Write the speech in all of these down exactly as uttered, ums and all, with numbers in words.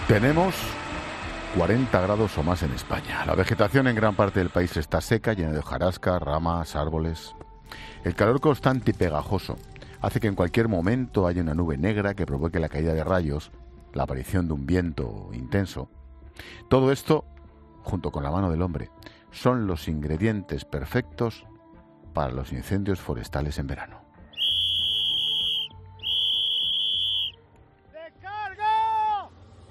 Tenemos cuarenta grados o más en España. La vegetación en gran parte del país está seca, llena de hojarasca, ramas, árboles. El calor constante y pegajoso hace que en cualquier momento haya una nube negra que provoque la caída de rayos, la aparición de un viento intenso. Todo esto, junto con la mano del hombre, son los ingredientes perfectos para los incendios forestales en verano. ¡Descarga!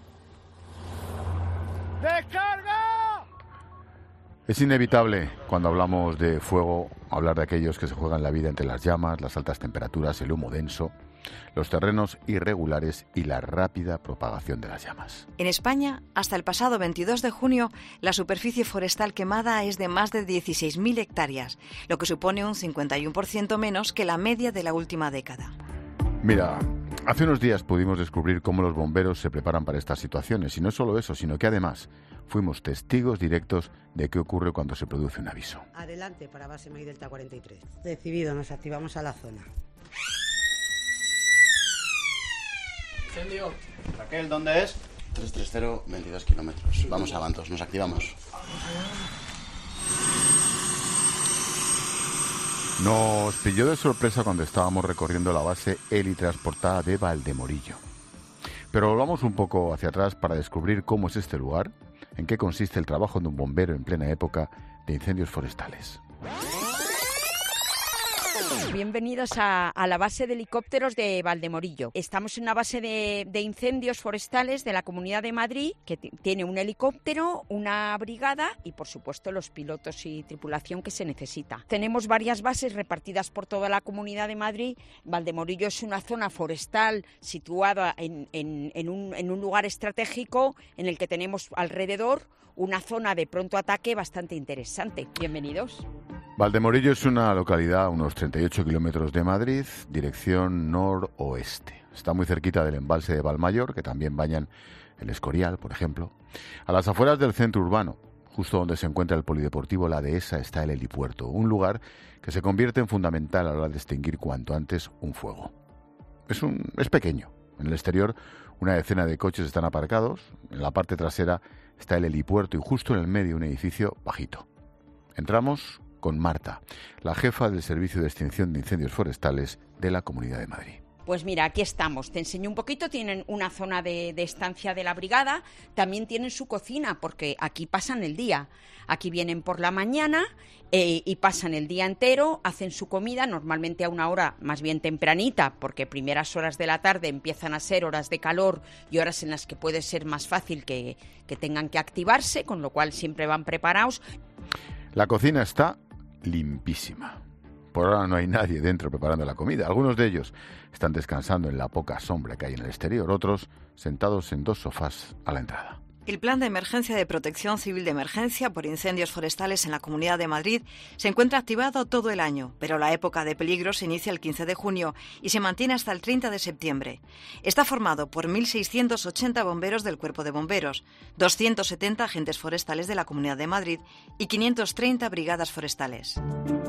¡Descarga! Es inevitable, cuando hablamos de fuego, hablar de aquellos que se juegan la vida entre las llamas, las altas temperaturas, el humo denso, los terrenos irregulares y la rápida propagación de las llamas. En España, hasta el pasado veintidós de junio, la superficie forestal quemada es de más de dieciséis mil hectáreas, lo que supone un cincuenta y uno por ciento menos que la media de la última década. Mira, hace unos días pudimos descubrir cómo los bomberos se preparan para estas situaciones, y no solo eso, sino que además fuimos testigos directos de qué ocurre cuando se produce un aviso. Adelante para base May Delta cuarenta y tres. Recibido, nos activamos a la zona. Incendio. Raquel, ¿dónde es? tres tres cero, veintidós kilómetros. Vamos a Bantos, nos activamos. Nos pilló de sorpresa cuando estábamos recorriendo la base helitransportada de Valdemorillo. Pero volvamos un poco hacia atrás para descubrir cómo es este lugar, en qué consiste el trabajo de un bombero en plena época de incendios forestales. Bienvenidos a, a la base de helicópteros de Valdemorillo. Estamos en una base de, de incendios forestales de la Comunidad de Madrid que t- tiene un helicóptero, una brigada y, por supuesto, los pilotos y tripulación que se necesita. Tenemos varias bases repartidas por toda la Comunidad de Madrid. Valdemorillo es una zona forestal situada en, en, en, un, en un lugar estratégico en el que tenemos alrededor una zona de pronto ataque bastante interesante. Bienvenidos. Valdemorillo es una localidad a unos treinta y ocho kilómetros de Madrid, dirección noroeste. Está muy cerquita del embalse de Valmayor, que también bañan el Escorial, por ejemplo. A las afueras del centro urbano, justo donde se encuentra el polideportivo La Dehesa, está el helipuerto, un lugar que se convierte en fundamental a la hora de extinguir cuanto antes un fuego. Es, un, es pequeño. En el exterior, una decena de coches están aparcados. En la parte trasera está el helipuerto y justo en el medio un edificio bajito. Entramos con Marta, la jefa del Servicio de Extinción de Incendios Forestales de la Comunidad de Madrid. Pues mira, aquí estamos, te enseño un poquito, tienen una zona de, de estancia de la brigada, también tienen su cocina, porque aquí pasan el día, aquí vienen por la mañana eh, y pasan el día entero, hacen su comida, normalmente a una hora más bien tempranita, porque primeras horas de la tarde empiezan a ser horas de calor y horas en las que puede ser más fácil que, que tengan que activarse, con lo cual siempre van preparados. La cocina está limpísima. Por ahora no hay nadie dentro preparando la comida. Algunos de ellos están descansando en la poca sombra que hay en el exterior, otros sentados en dos sofás a la entrada. El Plan de Emergencia de Protección Civil de Emergencia por Incendios Forestales en la Comunidad de Madrid se encuentra activado todo el año, pero la época de peligro se inicia el quince de junio y se mantiene hasta el treinta de septiembre. Está formado por mil seiscientos ochenta bomberos del Cuerpo de Bomberos, doscientos setenta agentes forestales de la Comunidad de Madrid y quinientas treinta brigadas forestales.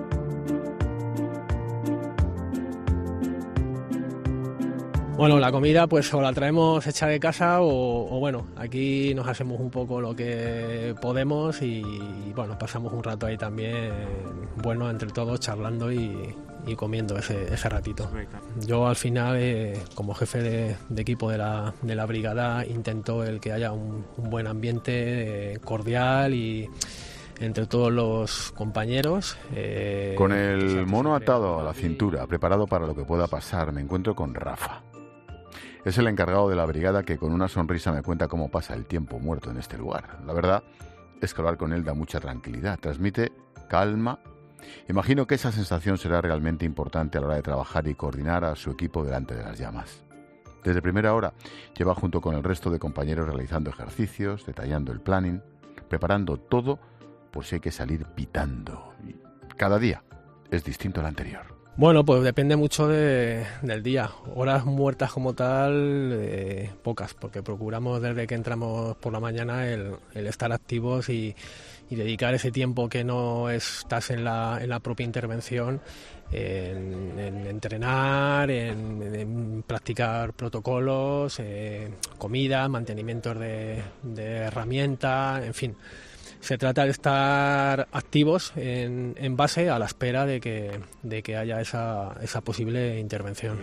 Bueno, la comida pues o la traemos hecha de casa o, o bueno, aquí nos hacemos un poco lo que podemos y bueno, pasamos un rato ahí también, bueno, entre todos charlando y, y comiendo ese, ese ratito. Yo al final, eh, como jefe de, de equipo de la, de la brigada, intento el que haya un, un buen ambiente eh, cordial y entre todos los compañeros. Eh, Con el mono atado a la cintura, preparado para lo que pueda pasar, me encuentro con Rafa. Es el encargado de la brigada que con una sonrisa me cuenta cómo pasa el tiempo muerto en este lugar. La verdad es que hablar con él da mucha tranquilidad, transmite calma. Imagino que esa sensación será realmente importante a la hora de trabajar y coordinar a su equipo delante de las llamas. Desde primera hora lleva junto con el resto de compañeros realizando ejercicios, detallando el planning, preparando todo por si hay que salir pitando. Y cada día es distinto al anterior. Bueno, pues depende mucho de, del día. Horas muertas como tal, eh, pocas, porque procuramos desde que entramos por la mañana el, el estar activos y, y dedicar ese tiempo que no estás en la, en la propia intervención en, en entrenar, en, en practicar protocolos, eh, comida, mantenimientos de, de herramientas, en fin. Se trata de estar activos en, en base a la espera de que, de que haya esa, esa posible intervención.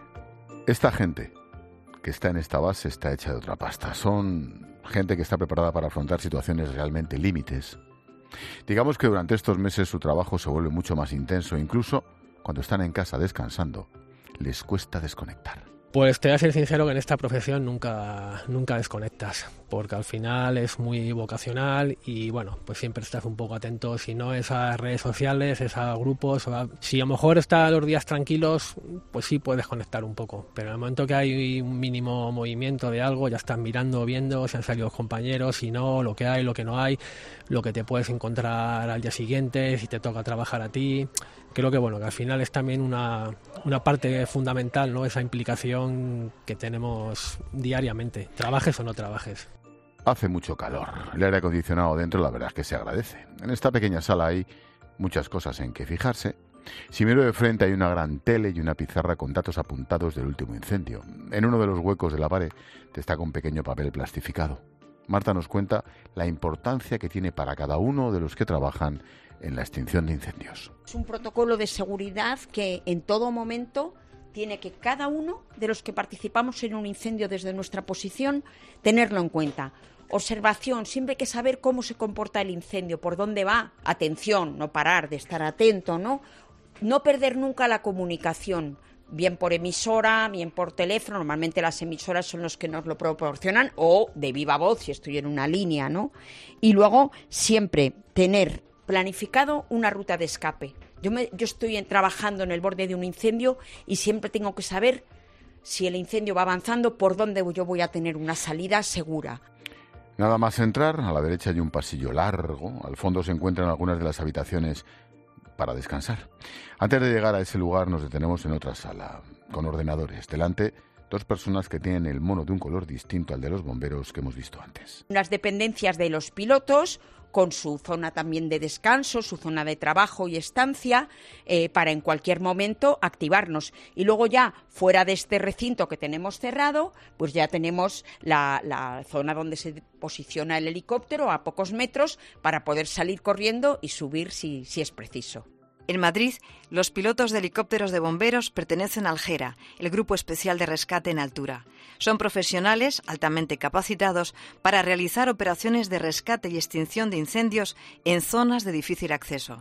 Esta gente que está en esta base está hecha de otra pasta. Son gente que está preparada para afrontar situaciones realmente límites. Digamos que durante estos meses su trabajo se vuelve mucho más intenso. Incluso cuando están en casa descansando, les cuesta desconectar. Pues te voy a ser sincero que en esta profesión nunca, nunca desconectas, porque al final es muy vocacional y bueno, pues siempre estás un poco atento, si no es a redes sociales, es a grupos, a, si a lo mejor estás los días tranquilos, pues sí puedes conectar un poco, pero en el momento que hay un mínimo movimiento de algo, ya estás mirando, viendo si han salido los compañeros, si no, lo que hay, lo que no hay, lo que te puedes encontrar al día siguiente, si te toca trabajar a ti. Creo que bueno, que al final es también una, una parte fundamental, ¿no? Esa implicación que tenemos diariamente, trabajes o no trabajes. Hace mucho calor. El aire acondicionado dentro, la verdad es que se agradece. En esta pequeña sala hay muchas cosas en que fijarse. Si miro de frente hay una gran tele y una pizarra con datos apuntados del último incendio. En uno de los huecos de la pared destaca un pequeño papel plastificado. Marta nos cuenta la importancia que tiene para cada uno de los que trabajan en la extinción de incendios. Es un protocolo de seguridad que en todo momento tiene que cada uno de los que participamos en un incendio desde nuestra posición tenerlo en cuenta. Observación, siempre hay que saber cómo se comporta el incendio, por dónde va. Atención, no parar de estar atento, ¿no? No perder nunca la comunicación, bien por emisora, bien por teléfono. Normalmente las emisoras son los que nos lo proporcionan, o de viva voz si estoy en una línea, ¿no? Y luego siempre tener planificado una ruta de escape. Yo, me, yo estoy en, trabajando en el borde de un incendio y siempre tengo que saber si el incendio va avanzando, por dónde yo voy a tener una salida segura. Nada más entrar, a la derecha hay un pasillo largo, al fondo se encuentran algunas de las habitaciones para descansar. Antes de llegar a ese lugar nos detenemos en otra sala, con ordenadores. Delante, dos personas que tienen el mono de un color distinto al de los bomberos que hemos visto antes. Unas dependencias de los pilotos, con su zona también de descanso, su zona de trabajo y estancia, eh, para en cualquier momento activarnos. Y luego ya, fuera de este recinto que tenemos cerrado, pues ya tenemos la, la zona donde se posiciona el helicóptero a pocos metros para poder salir corriendo y subir si, si es preciso. En Madrid, los pilotos de helicópteros de bomberos pertenecen al GERA, el Grupo Especial de Rescate en Altura. Son profesionales altamente capacitados para realizar operaciones de rescate y extinción de incendios en zonas de difícil acceso.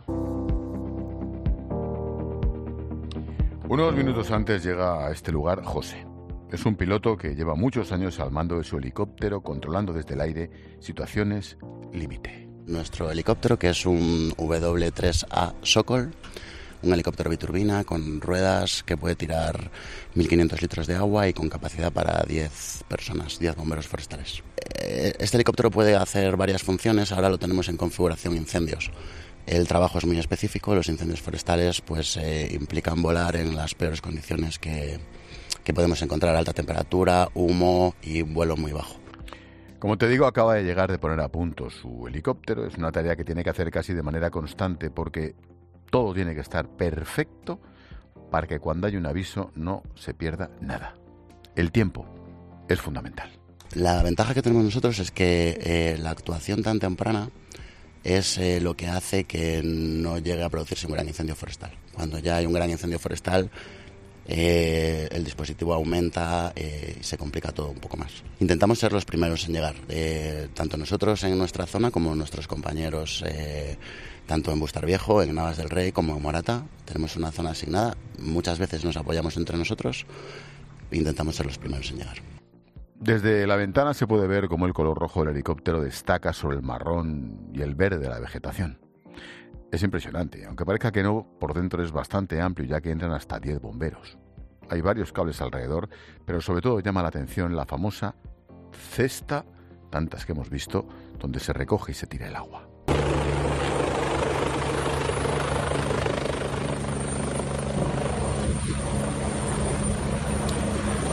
Unos minutos antes llega a este lugar José. Es un piloto que lleva muchos años al mando de su helicóptero, controlando desde el aire situaciones límite. Nuestro helicóptero, que es un W tres A Sokol, un helicóptero biturbina con ruedas que puede tirar mil quinientos litros de agua y con capacidad para diez personas, diez bomberos forestales. Este helicóptero puede hacer varias funciones, ahora lo tenemos en configuración incendios. El trabajo es muy específico, los incendios forestales pues eh, implican volar en las peores condiciones que, que podemos encontrar, alta temperatura, humo y vuelo muy bajo. Como te digo, acaba de llegar de poner a punto su helicóptero. Es una tarea que tiene que hacer casi de manera constante porque todo tiene que estar perfecto para que cuando hay un aviso no se pierda nada. El tiempo es fundamental. La ventaja que tenemos nosotros es que eh, la actuación tan temprana es eh, lo que hace que no llegue a producirse un gran incendio forestal. Cuando ya hay un gran incendio forestal, Eh, el dispositivo aumenta eh, y se complica todo un poco más. Intentamos ser los primeros en llegar, eh, tanto nosotros en nuestra zona como nuestros compañeros, eh, tanto en Bustar Viejo, en Navas del Rey como en Morata. Tenemos una zona asignada, muchas veces nos apoyamos entre nosotros e intentamos ser los primeros en llegar. Desde la ventana se puede ver cómo el color rojo del helicóptero destaca sobre el marrón y el verde de la vegetación. Es impresionante, aunque parezca que no, por dentro es bastante amplio ya que entran hasta diez bomberos. Hay varios cables alrededor, pero sobre todo llama la atención la famosa cesta, tantas que hemos visto, donde se recoge y se tira el agua.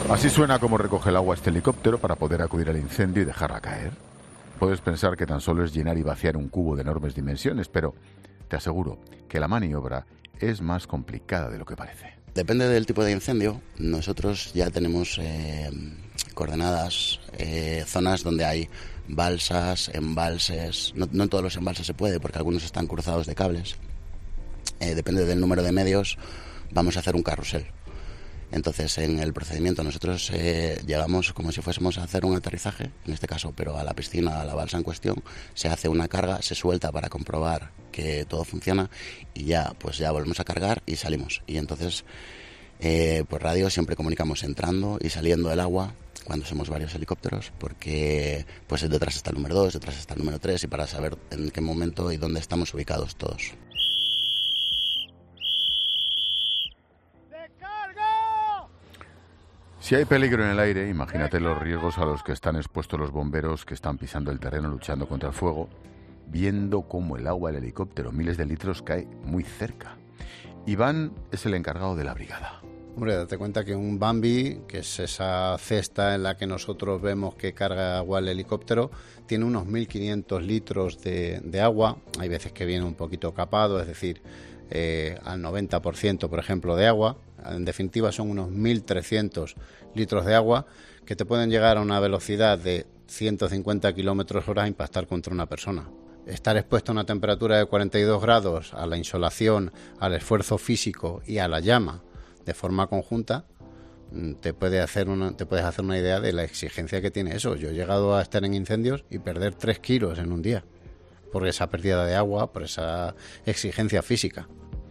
Así suena como recoge el agua este helicóptero para poder acudir al incendio y dejarla caer. Puedes pensar que tan solo es llenar y vaciar un cubo de enormes dimensiones, pero te aseguro que la maniobra es más complicada de lo que parece. Depende del tipo de incendio. Nosotros ya tenemos eh, coordenadas, eh, zonas donde hay balsas, embalses. No, no en todos los embalses se puede porque algunos están cruzados de cables. Eh, depende del número de medios, vamos a hacer un carrusel. Entonces, en el procedimiento nosotros eh, llegamos como si fuésemos a hacer un aterrizaje, en este caso, pero a la piscina, a la balsa en cuestión, se hace una carga, se suelta para comprobar que todo funciona y ya, pues ya volvemos a cargar y salimos. Y entonces, eh, por radio siempre comunicamos entrando y saliendo del agua cuando somos varios helicópteros, porque pues detrás está el número dos, detrás está el número tres y para saber en qué momento y dónde estamos ubicados todos. Si hay peligro en el aire, imagínate los riesgos a los que están expuestos los bomberos que están pisando el terreno luchando contra el fuego, viendo cómo el agua del helicóptero, miles de litros, cae muy cerca. Iván es el encargado de la brigada. Hombre, date cuenta que un Bambi, que es esa cesta en la que nosotros vemos que carga agua el helicóptero, tiene unos mil quinientos litros de, de agua. Hay veces que viene un poquito capado, es decir, eh, al noventa por ciento, por ejemplo, de agua. En definitiva, son unos mil trescientos litros de agua que te pueden llegar a una velocidad de ciento cincuenta kilómetros hora a impactar contra una persona. Estar expuesto a una temperatura de cuarenta y dos grados, a la insolación, al esfuerzo físico y a la llama de forma conjunta, te puede hacer una, te puedes hacer una idea de la exigencia que tiene eso. Yo he llegado a estar en incendios y perder tres kilos en un día por esa pérdida de agua, por esa exigencia física.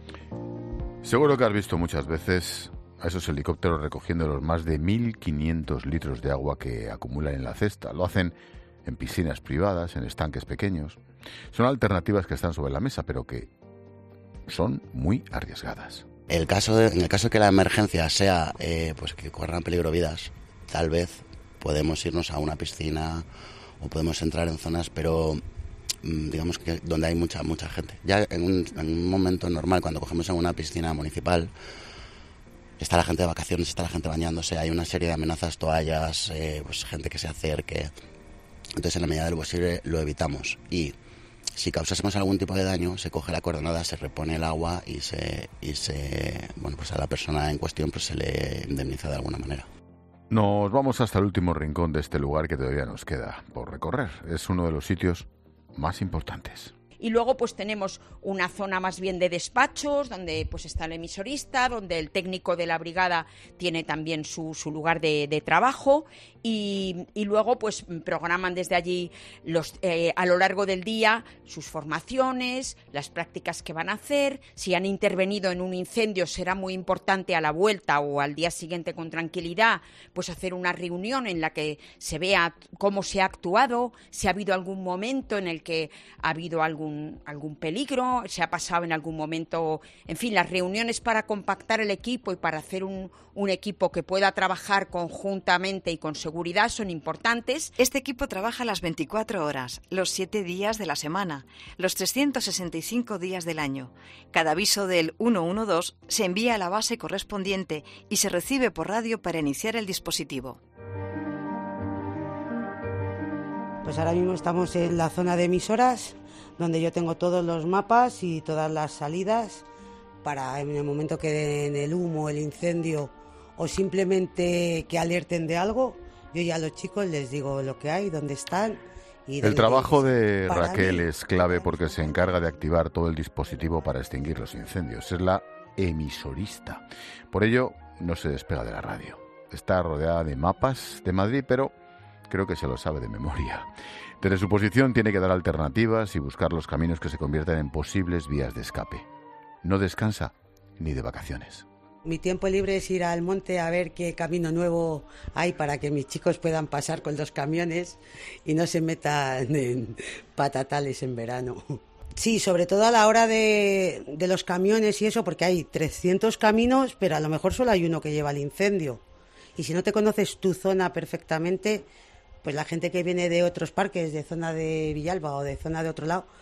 Seguro que has visto muchas veces a esos helicópteros recogiendo los más de mil quinientos litros de agua que acumulan en la cesta. Lo hacen en piscinas privadas, en estanques pequeños. Son alternativas que están sobre la mesa, pero que son muy arriesgadas. El caso de, en el caso de que la emergencia sea eh, pues que corran peligro vidas, tal vez podemos irnos a una piscina o podemos entrar en zonas, pero digamos que donde hay mucha mucha gente. Ya en un, en un momento normal, cuando cogemos en una piscina municipal, está la gente de vacaciones, está la gente bañándose, hay una serie de amenazas, toallas, eh, pues gente que se acerque. Entonces, en la medida de lo posible, lo evitamos. Y si causásemos algún tipo de daño, se coge la coordenada, se repone el agua y se y se bueno, pues a la persona en cuestión pues se le indemniza de alguna manera. Nos vamos hasta el último rincón de este lugar que todavía nos queda por recorrer. Es uno de los sitios más importantes. Y luego pues tenemos una zona más bien de despachos, donde pues está el emisorista, donde el técnico de la brigada tiene también su, su lugar de, de trabajo y, y luego pues programan desde allí los, eh, a lo largo del día sus formaciones, las prácticas que van a hacer. Si han intervenido en un incendio será muy importante a la vuelta o al día siguiente con tranquilidad pues hacer una reunión en la que se vea cómo se ha actuado, si ha habido algún momento en el que ha habido algún algún peligro, se ha pasado en algún momento, en fin, las reuniones para compactar el equipo y para hacer un, un equipo que pueda trabajar conjuntamente y con seguridad son importantes. Este equipo trabaja las veinticuatro horas, los siete días de la semana, los trescientos sesenta y cinco días del año. Cada aviso del ciento doce se envía a la base correspondiente y se recibe por radio para iniciar el dispositivo. Pues ahora mismo estamos en la zona de emisoras, donde yo tengo todos los mapas y todas las salidas para en el momento que den el humo, el incendio o simplemente que alerten de algo, yo ya a los chicos les digo lo que hay, dónde están. Y el trabajo de Raquel mí. es clave porque se encarga de activar todo el dispositivo para extinguir los incendios. Es la emisorista. Por ello, no se despega de la radio. Está rodeada de mapas de Madrid, pero creo que se lo sabe de memoria. Desde su posición tiene que dar alternativas y buscar los caminos que se conviertan en posibles vías de escape. No descansa ni de vacaciones. Mi tiempo libre es ir al monte a ver qué camino nuevo hay para que mis chicos puedan pasar con los camiones y no se metan en patatales en verano. Sí, sobre todo a la hora de, de los camiones y eso, porque hay trescientos caminos, pero a lo mejor solo hay uno que lleva el incendio. Y si no te conoces tu zona perfectamente, pues la gente que viene de otros parques, de zona de Villalba o de zona de otro lado,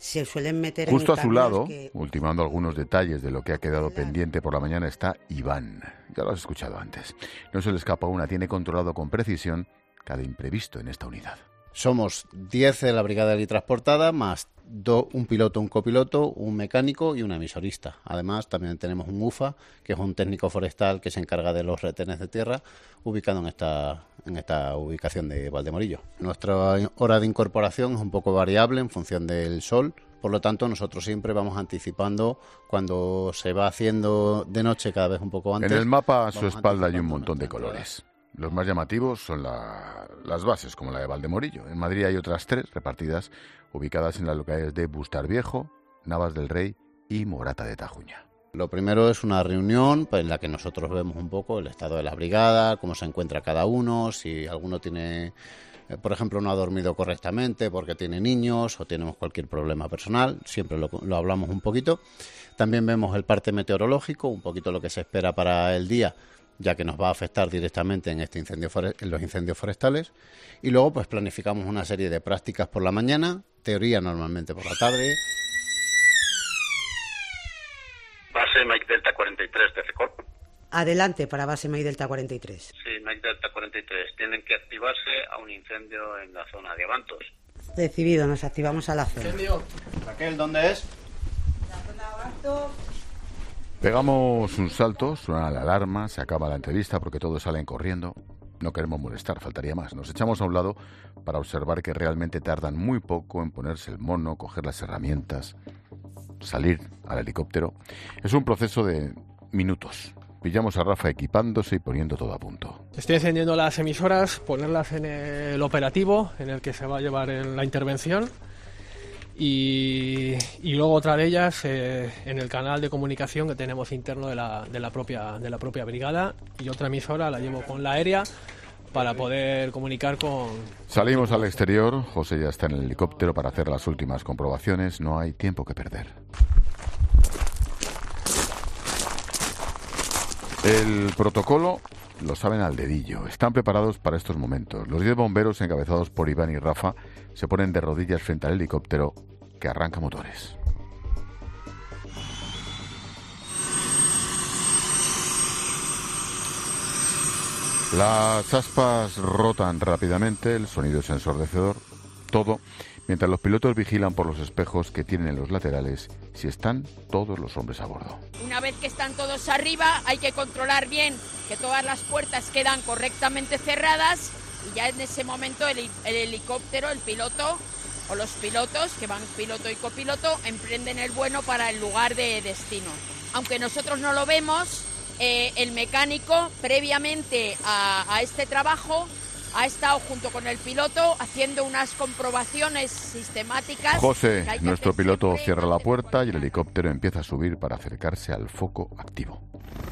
se suelen meter Justo en a su lado, que... ultimando algunos detalles de lo que ha quedado pendiente por la mañana, está Iván. Ya lo has escuchado antes. No se le escapa una, tiene controlado con precisión cada imprevisto en esta unidad. Somos diez de la brigada helitransportada, más do, un piloto, un copiloto, un mecánico y un emisorista. Además, también tenemos un U F A, que es un técnico forestal que se encarga de los retenes de tierra, ubicado en esta, en esta ubicación de Valdemorillo. Nuestra hora de incorporación es un poco variable en función del sol. Por lo tanto, nosotros siempre vamos anticipando cuando se va haciendo de noche cada vez un poco antes. En el mapa a su espalda hay un montón de colores. Los más llamativos son la, las bases, como la de Valdemorillo. En Madrid hay otras tres repartidas, ubicadas en las localidades de Bustarviejo, Navas del Rey y Morata de Tajuña. Lo primero es una reunión en la que nosotros vemos un poco el estado de las brigadas, cómo se encuentra cada uno, si alguno tiene, por ejemplo, no ha dormido correctamente porque tiene niños o tenemos cualquier problema personal, siempre lo, lo hablamos un poquito. También vemos el parte meteorológico, un poquito lo que se espera para el día, ya que nos va a afectar directamente en este incendio en los incendios forestales, y luego pues planificamos una serie de prácticas por la mañana, teoría normalmente por la tarde. Base Mike Delta cuarenta y tres de Recorp. Adelante para base Mike Delta cuarenta y tres. Sí, Mike Delta cuarenta y tres. Tienen que activarse a un incendio en la zona de Abantos. Recibido, nos activamos a la zona. Incendio. Raquel, ¿dónde es? La zona de Abantos. Pegamos un salto, suena la alarma, se acaba la entrevista porque todos salen corriendo. No queremos molestar, faltaría más. Nos echamos a un lado para observar que realmente tardan muy poco en ponerse el mono, coger las herramientas, salir al helicóptero. Es un proceso de minutos. Pillamos a Rafa equipándose y poniendo todo a punto. Estoy encendiendo las emisoras, ponerlas en el operativo en el que se va a llevar la intervención. Y, y luego otra de ellas eh, en el canal de comunicación que tenemos interno de la, de la propia de la propia brigada, y otra emisora la llevo con la aérea para poder comunicar con... Salimos al exterior, José ya está en el helicóptero para hacer las últimas comprobaciones, no hay tiempo que perder. El protocolo lo saben al dedillo, están preparados para estos momentos. Los diez bomberos encabezados por Iván y Rafa se ponen de rodillas frente al helicóptero que arranca motores. Las aspas rotan rápidamente, el sonido es ensordecedor, todo, mientras los pilotos vigilan por los espejos que tienen en los laterales si están todos los hombres a bordo. Una vez que están todos arriba, hay que controlar bien que todas las puertas quedan correctamente cerradas, y ya en ese momento el, el helicóptero, el piloto o los pilotos, que van piloto y copiloto, emprenden el vuelo para el lugar de destino. Aunque nosotros no lo vemos, eh, el mecánico previamente a, a este trabajo ha estado junto con el piloto haciendo unas comprobaciones sistemáticas. José, nuestro piloto, cierra la puerta y el helicóptero empieza a subir para acercarse al foco activo.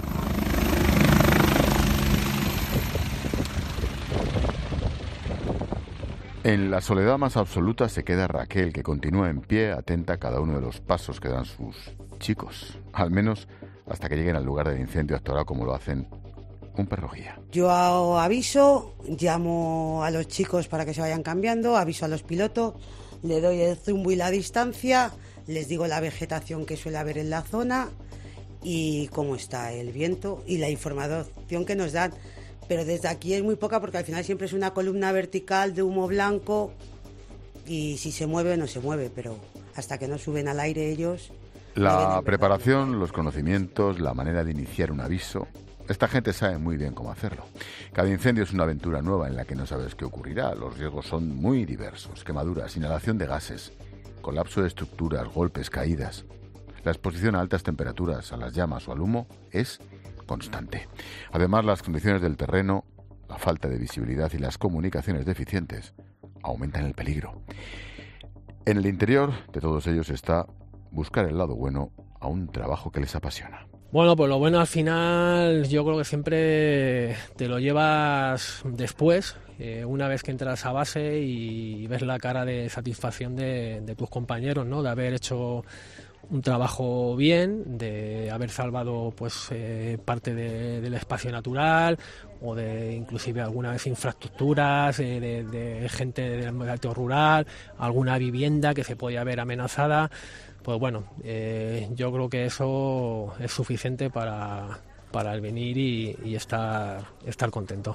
En la soledad más absoluta se queda Raquel, que continúa en pie, atenta a cada uno de los pasos que dan sus chicos, al menos hasta que lleguen al lugar del incendio, actuará como lo hacen un perro guía. Yo aviso, llamo a los chicos para que se vayan cambiando, aviso a los pilotos, le doy el zumbo y la distancia, les digo la vegetación que suele haber en la zona y cómo está el viento y la información que nos dan. Pero desde aquí es muy poca porque al final siempre es una columna vertical de humo blanco y si se mueve no se mueve, pero hasta que no suben al aire ellos... La preparación, los conocimientos, la manera de iniciar un aviso, esta gente sabe muy bien cómo hacerlo. Cada incendio es una aventura nueva en la que no sabes qué ocurrirá. Los riesgos son muy diversos: quemaduras, inhalación de gases, colapso de estructuras, golpes, caídas. La exposición a altas temperaturas, a las llamas o al humo es constante. Además, las condiciones del terreno, la falta de visibilidad y las comunicaciones deficientes aumentan el peligro. En el interior de todos ellos está buscar el lado bueno a un trabajo que les apasiona. Bueno, pues lo bueno al final yo creo que siempre te lo llevas después, eh, una vez que entras a base y ves la cara de satisfacción de, de tus compañeros, ¿no? De haber hecho un trabajo bien, de haber salvado pues eh, parte de, del espacio natural o de inclusive alguna vez infraestructuras eh, de, de gente del medio rural, alguna vivienda que se podía ver amenazada. Pues bueno, eh, yo creo que eso es suficiente para, para el venir y, y estar, estar contento.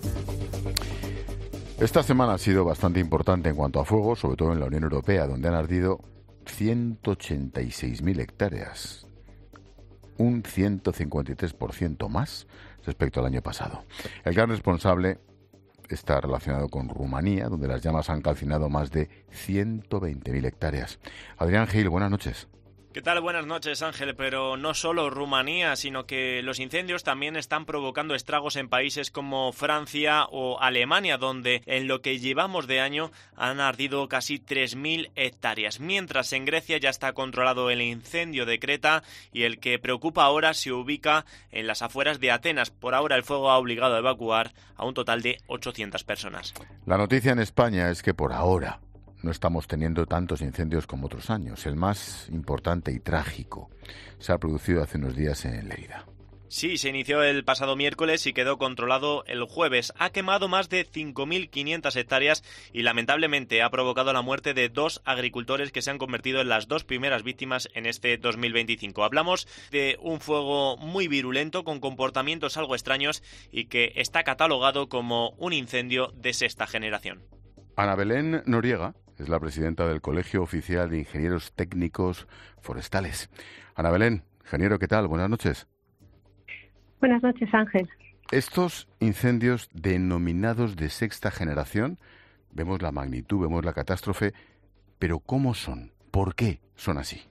Esta semana ha sido bastante importante en cuanto a fuego, sobre todo en la Unión Europea, donde han ardido ciento ochenta y seis mil hectáreas, un ciento cincuenta y tres por ciento más respecto al año pasado. El gran responsable está relacionado con Rumanía, donde las llamas han calcinado más de ciento veinte mil hectáreas. Adrián Gil, buenas noches. ¿Qué tal? Buenas noches, Ángel. Pero no solo Rumanía, sino que los incendios también están provocando estragos en países como Francia o Alemania, donde en lo que llevamos de año han ardido casi tres mil hectáreas. Mientras en Grecia ya está controlado el incendio de Creta y el que preocupa ahora se ubica en las afueras de Atenas. Por ahora el fuego ha obligado a evacuar a un total de ochocientas personas. La noticia en España es que por ahora no estamos teniendo tantos incendios como otros años. El más importante y trágico se ha producido hace unos días en Lérida. Sí, se inició el pasado miércoles y quedó controlado el jueves. Ha quemado más de cinco mil quinientas hectáreas y lamentablemente ha provocado la muerte de dos agricultores que se han convertido en las dos primeras víctimas en este dos mil veinticinco. Hablamos de un fuego muy virulento con comportamientos algo extraños y que está catalogado como un incendio de sexta generación. Ana Belén Noriega es la presidenta del Colegio Oficial de Ingenieros Técnicos Forestales. Ana Belén, ingeniero, ¿qué tal? Buenas noches. Buenas noches, Ángel. Estos incendios denominados de sexta generación, vemos la magnitud, vemos la catástrofe, pero ¿cómo son? ¿Por qué son así?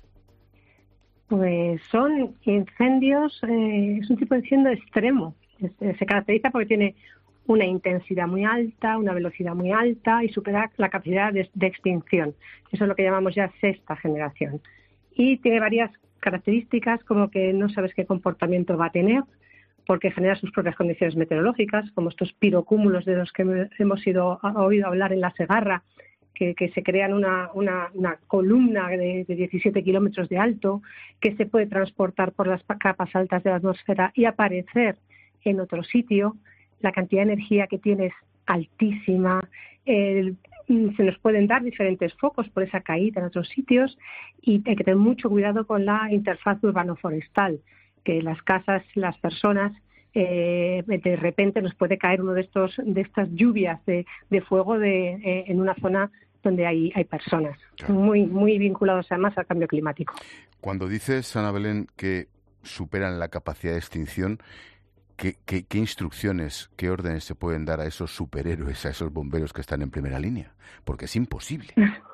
Pues son incendios, eh, es un tipo de incendio extremo. Es, se caracteriza porque tiene una intensidad muy alta, una velocidad muy alta y supera la capacidad de, de extinción. Eso es lo que llamamos ya sexta generación. Y tiene varias características, como que no sabes qué comportamiento va a tener, porque genera sus propias condiciones meteorológicas, como estos pirocúmulos de los que hemos ido, oído hablar en la Segarra, que, que se crean una, una, una columna de, de diecisiete kilómetros de alto, que se puede transportar por las capas altas de la atmósfera y aparecer en otro sitio. La cantidad de energía que tiene es altísima, el, se nos pueden dar diferentes focos por esa caída en otros sitios y hay que tener mucho cuidado con la interfaz urbano-forestal, que las casas, las personas, eh, de repente nos puede caer uno de estos de estas lluvias de, de fuego de, eh, en una zona donde hay, hay personas, claro, muy, muy vinculados además al cambio climático. Cuando dices, Ana Belén, que superan la capacidad de extinción, ¿Qué, qué, ¿Qué instrucciones, qué órdenes se pueden dar a esos superhéroes, a esos bomberos que están en primera línea? Porque es imposible.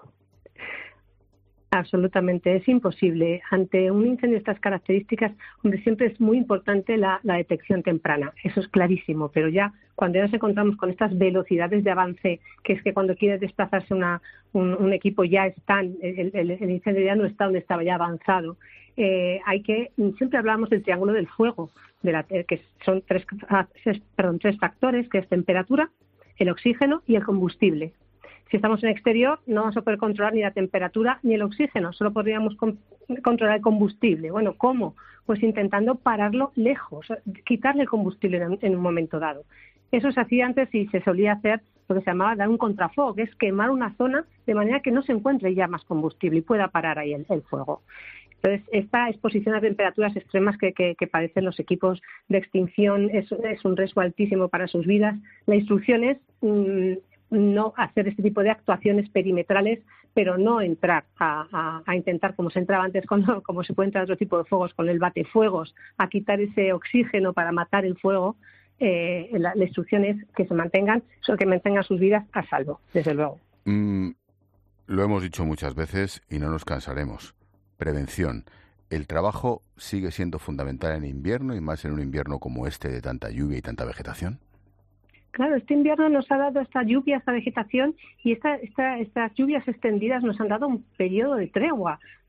Absolutamente, es imposible. Ante un incendio de estas características, hombre, siempre es muy importante la, la detección temprana, eso es clarísimo, pero ya cuando ya nos encontramos con estas velocidades de avance, que es que cuando quiere desplazarse una, un, un equipo ya están, el, el, el incendio ya no está donde estaba, ya avanzado, eh, hay que, siempre hablamos del triángulo del fuego, de la, que son tres, perdón, tres factores, que es temperatura, el oxígeno y el combustible. Si estamos en exterior, no vamos a poder controlar ni la temperatura ni el oxígeno, solo podríamos con, controlar el combustible. Bueno, ¿cómo? Pues intentando pararlo lejos, quitarle el combustible en, en un momento dado. Eso se hacía antes y se solía hacer lo que se llamaba dar un contrafuego, que es quemar una zona de manera que no se encuentre ya más combustible y pueda parar ahí el, el fuego. Entonces, esta exposición a temperaturas extremas que, que, que padecen los equipos de extinción es, es un riesgo altísimo para sus vidas. La instrucción es mmm, no hacer este tipo de actuaciones perimetrales, pero no entrar a, a, a intentar, como se entraba antes, con, como se puede entrar a otro tipo de fuegos, con el batefuegos, a quitar ese oxígeno para matar el fuego. Eh, la, la instrucción es que se mantengan, que mantengan sus vidas a salvo, desde luego. Mm, lo hemos dicho muchas veces y no nos cansaremos. Prevención. El trabajo sigue siendo fundamental en invierno y más en un invierno como este de tanta lluvia y tanta vegetación. Claro, este invierno nos ha dado esta lluvia, esta vegetación y esta, esta, estas lluvias extendidas nos han dado un periodo de tregua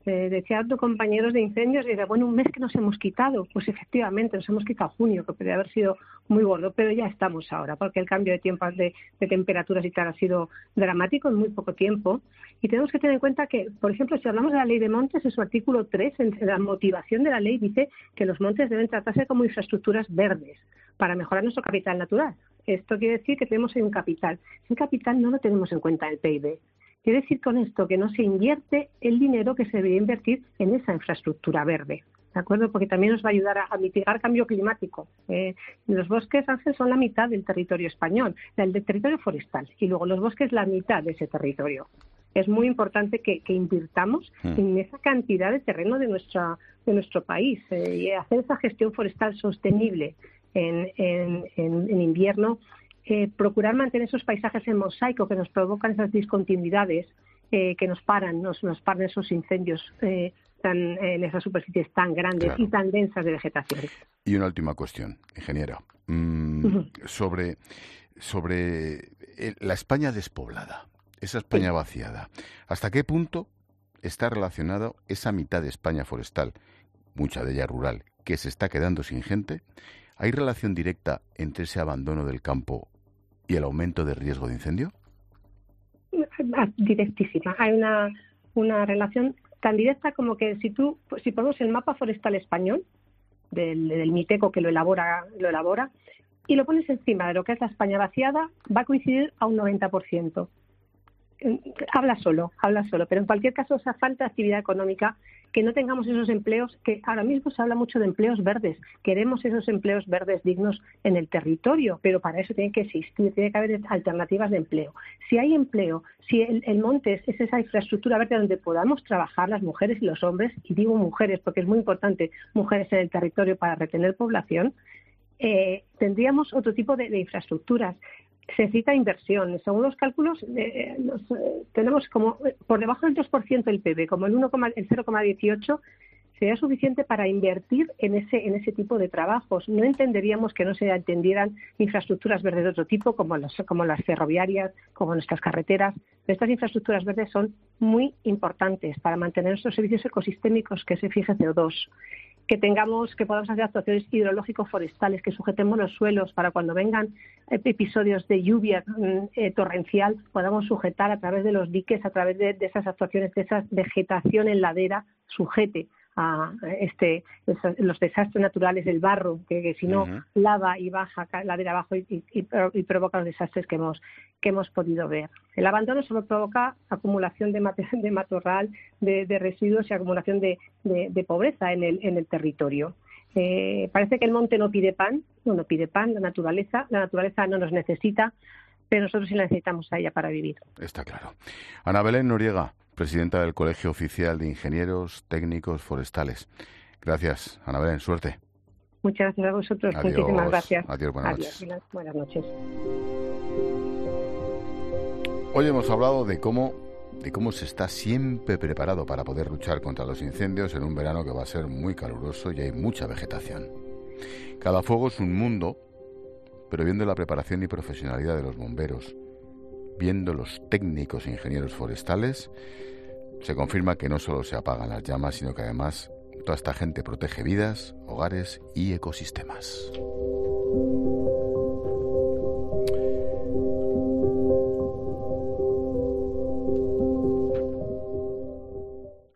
Eh, decía otro compañeros de incendios, y decía, bueno, un mes que nos hemos quitado. Pues efectivamente, nos hemos quitado junio, que podría haber sido muy gordo, pero ya estamos ahora, porque el cambio de tiempos de, de temperaturas y tal ha sido dramático en muy poco tiempo. Y tenemos que tener en cuenta que, por ejemplo, si hablamos de la ley de montes, en su artículo tres, en la motivación de la ley, dice que los montes deben tratarse como infraestructuras verdes para mejorar nuestro capital natural. Esto quiere decir que tenemos un capital. Ese capital no lo tenemos en cuenta en el P I B. Quiere decir con esto que no se invierte el dinero que se debería invertir en esa infraestructura verde, ¿de acuerdo? Porque también nos va a ayudar a, a mitigar cambio climático. Eh, los bosques, Ángel, son la mitad del territorio español, el del territorio forestal, y luego los bosques la mitad de ese territorio. Es muy importante que, que invirtamos mm. en esa cantidad de terreno de, nuestra, de nuestro país eh, y hacer esa gestión forestal sostenible en, en, en, en invierno. Eh, procurar mantener esos paisajes en mosaico que nos provocan esas discontinuidades eh, que nos paran, nos, nos paran esos incendios eh, tan, en esas superficies tan grandes claro. y tan densas de vegetación. Y una última cuestión, ingeniera, mm, uh-huh. sobre, sobre el, la España despoblada, esa España sí. vaciada. ¿Hasta qué punto está relacionado esa mitad de España forestal, mucha de ella rural, que se está quedando sin gente? ¿Hay relación directa entre ese abandono del campo y el aumento de riesgo de incendio? Directísima. Hay una, una relación tan directa como que si tú, si ponemos el mapa forestal español del, del MITECO que lo elabora, lo elabora y lo pones encima de lo que es la España vaciada, va a coincidir a un noventa por ciento. Habla solo, habla solo, pero en cualquier caso esa falta de actividad económica, que no tengamos esos empleos, que ahora mismo se habla mucho de empleos verdes, queremos esos empleos verdes dignos en el territorio, pero para eso tiene que existir, tiene que haber alternativas de empleo. Si hay empleo, si el, el monte es esa infraestructura verde donde podamos trabajar las mujeres y los hombres, y digo mujeres porque es muy importante mujeres en el territorio para retener población, eh, tendríamos otro tipo de, de infraestructuras. Se necesita inversión. Según los cálculos, eh, los, eh, tenemos como por debajo del dos por ciento del P I B, como el, uno, el cero coma dieciocho, sería suficiente para invertir en ese en ese tipo de trabajos. No entenderíamos que no se atendieran infraestructuras verdes de otro tipo, como, los, como las ferroviarias, como nuestras carreteras. Pero estas infraestructuras verdes son muy importantes para mantener nuestros servicios ecosistémicos, que se fije C O dos. Que tengamos, que podamos hacer actuaciones hidrológicos forestales, que sujetemos los suelos para cuando vengan episodios de lluvia eh, torrencial, podamos sujetar a través de los diques, a través de, de esas actuaciones, de esa vegetación en ladera, sujete a este esos, los desastres naturales del barro, que, que si no uh-huh. lava y baja ladera abajo y, y, y, y provoca los desastres que hemos que hemos podido ver. El abandono solo provoca acumulación de, mate, de matorral, de, de residuos y acumulación de, de, de pobreza en el, en el territorio. Eh, parece que el monte no pide pan, no, no pide pan, la naturaleza, la naturaleza no nos necesita, pero nosotros sí la necesitamos a ella para vivir. Está claro. Ana Belén Noriega, presidenta del Colegio Oficial de Ingenieros Técnicos Forestales. Gracias, Ana Belén, suerte. Muchas gracias a vosotros, adiós, muchísimas gracias. Adiós, buenas adiós, noches. Buenas noches. Hoy hemos hablado de cómo, de cómo se está siempre preparado para poder luchar contra los incendios en un verano que va a ser muy caluroso y hay mucha vegetación. Cada fuego es un mundo, pero viendo la preparación y profesionalidad de los bomberos, viendo los técnicos e ingenieros forestales, se confirma que no solo se apagan las llamas, sino que además toda esta gente protege vidas, hogares y ecosistemas.